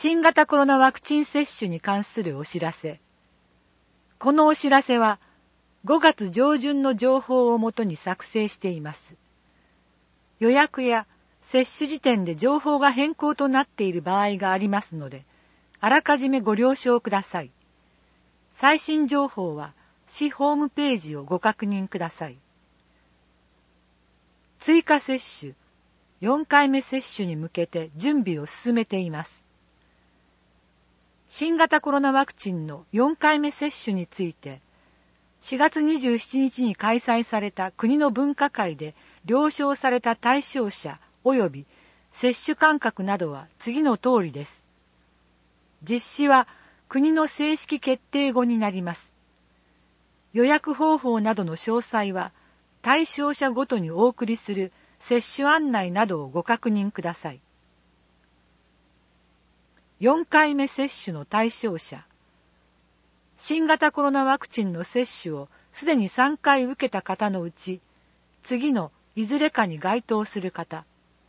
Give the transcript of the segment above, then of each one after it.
新型コロナワクチン接種に関するお知らせ。このお知らせは5月上旬の情報をもとに作成しています。予約や接種時点で情報が変更となっている場合がありますので、あらかじめご了承ください。最新情報は市ホームページをご確認ください。追加接種、4回目接種に向けて準備を進めています。新型コロナワクチンの4回目接種について、4月27日に開催された国の分科会で了承された対象者及び接種間隔などは次の通りです。実施は国の正式決定後になります。予約方法などの詳細は対象者ごとにお送りする接種案内などをご確認ください。4回目接種の対象者。新型コロナワクチンの接種をすでに3回受けた方のうち、次のいずれかに該当する方。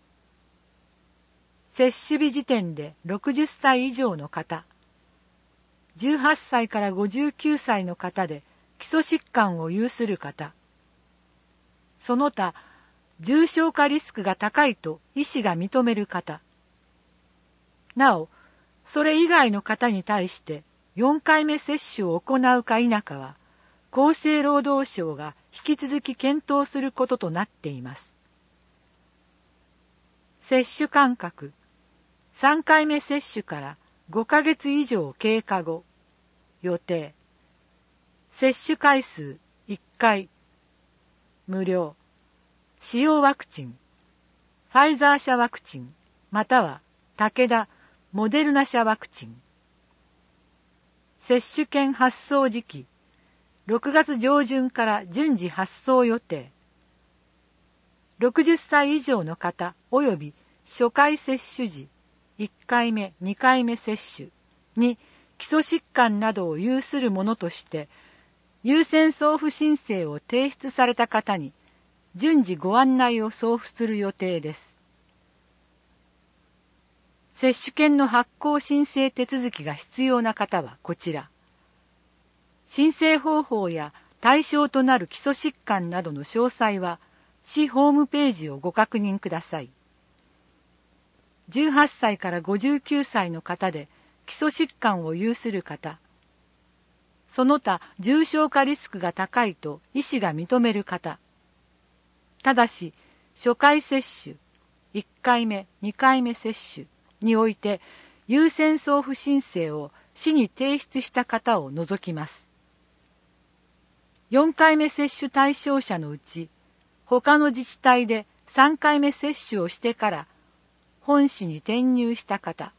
接種日時点で60歳以上の方。18歳から59歳の方で基礎疾患を有する方。その他、重症化リスクが高いと医師が認める方。なお、それ以外の方に対して4回目接種を行うか否かは、厚生労働省が引き続き検討することとなっています。接種間隔。3回目接種から5ヶ月以上経過後。予定。接種回数1回。無料。使用ワクチン。ファイザー社ワクチン、または武田、モデルナ社ワクチン。接種券発送時期。6月上旬から順次発送予定。60歳以上の方及び初回接種時、1回目、2回目接種に基礎疾患などを有するものとして、優先送付申請を提出された方に、順次ご案内を送付する予定です。接種券の発行申請手続きが必要な方はこちら。申請方法や対象となる基礎疾患などの詳細は、市ホームページをご確認ください。18歳から59歳の方で基礎疾患を有する方。その他重症化リスクが高いと医師が認める方。ただし、初回接種、1回目、2回目接種において、優先送付申請を市に提出した方を除きます。4回目接種対象者のうち、他の自治体で3回目接種をしてから本市に転入した方。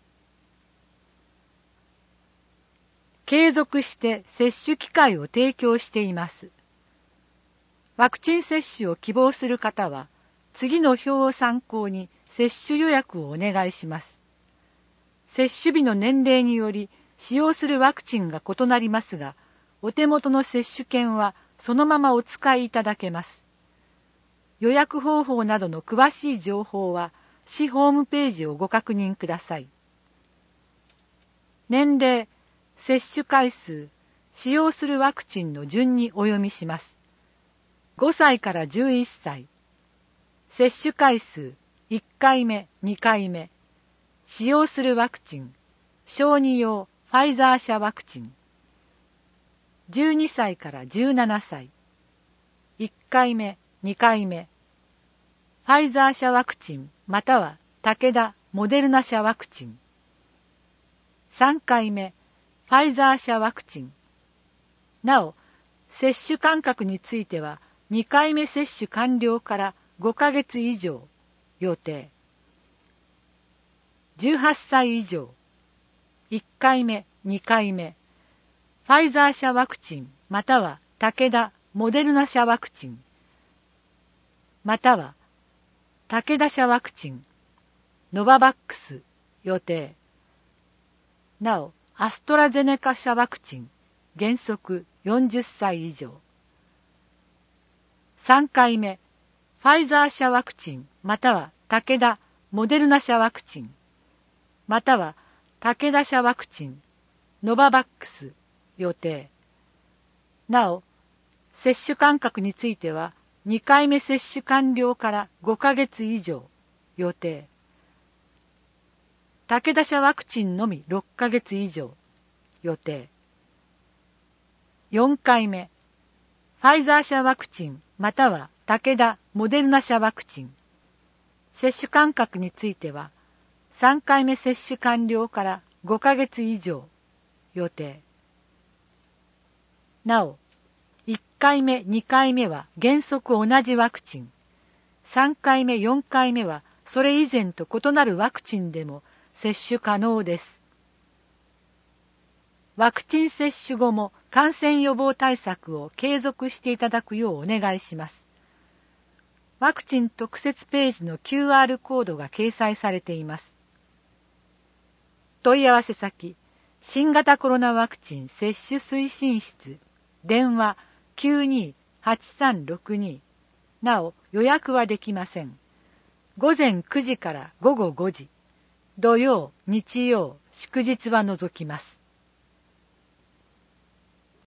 継続して接種機会を提供しています。ワクチン接種を希望する方は、次の表を参考に接種予約をお願いします。接種日の年齢により使用するワクチンが異なりますが、お手元の接種券はそのままお使いいただけます。予約方法などの詳しい情報は、市ホームページをご確認ください。年齢、接種回数、使用するワクチンの順にお読みします。5歳から11歳。接種回数、1回目、2回目。使用するワクチン、小児用ファイザー社ワクチン。12歳から17歳。1回目、2回目。ファイザー社ワクチン、または武田、モデルナ社ワクチン。3回目、ファイザー社ワクチン。なお、接種間隔については、2回目接種完了から5ヶ月以上予定。18歳以上。1回目、2回目。ファイザー社ワクチン、または武田、モデルナ社ワクチン。または、武田社ワクチン、ノババックス予定。なお、アストラゼネカ社ワクチン、原則40歳以上。3回目、ファイザー社ワクチン、または武田、モデルナ社ワクチン、または武田社ワクチン、ノババックス、予定。なお、接種間隔については、2回目接種完了から5ヶ月以上、予定。武田社ワクチンのみ6ヶ月以上、予定。4回目、ファイザー社ワクチンまたは武田・モデルナ社ワクチン。接種間隔については、3回目接種完了から5ヶ月以上、予定。なお、1回目、2回目は原則同じワクチン。3回目、4回目はそれ以前と異なるワクチンでも接種可能です。ワクチン接種後も感染予防対策を継続していただくようお願いします。ワクチン特設ページの QR コードが掲載されています。問い合わせ先、新型コロナワクチン接種推進室、電話 92-8362。なお、予約はできません。午前9時から午後5時。土曜、日曜、祝日は除きます。